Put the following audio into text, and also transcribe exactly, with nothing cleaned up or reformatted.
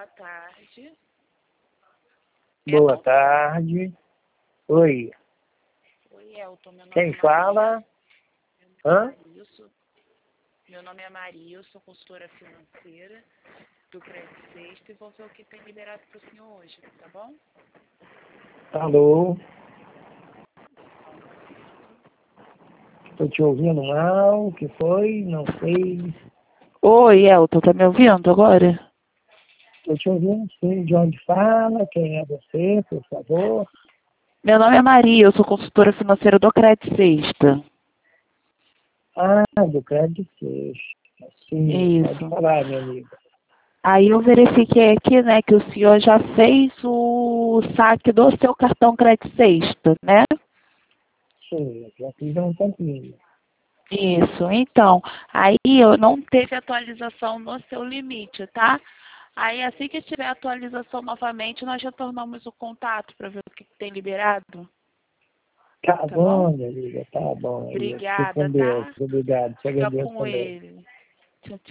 Boa tarde. Boa Elton. tarde. Oi. Oi, Elton. Meu nome Quem é fala? Hã? Marilson. Meu nome é Maria, eu sou consultora financeira do Crédito Sexta e vou ver o que tem liberado para o senhor hoje, tá bom? Alô? Estou te ouvindo mal. O que foi? Não sei. Oi, Elton, tá me ouvindo agora? Estou te ouvindo sim. De onde fala? Quem é você, por favor? Meu nome é Maria, eu sou consultora financeira do Crédito Sexta. Ah, do Crédito Sexta. Sim, pode Isso. falar, minha amiga. Aí eu verifiquei aqui, né, que o senhor já fez o saque do seu cartão Crédito Sexta, né? Sim, eu já fiz um tempinho. Isso, então, aí eu não teve atualização no seu limite, tá? Aí assim que tiver atualização novamente, nós retornamos o contato para ver o que tem liberado, Tá tá bom? bom, minha amiga. Tá bom. Aí, fique Obrigada, com Deus. tá? Obrigado. Te Fica agradeço com também. ele. Tchau, tchau.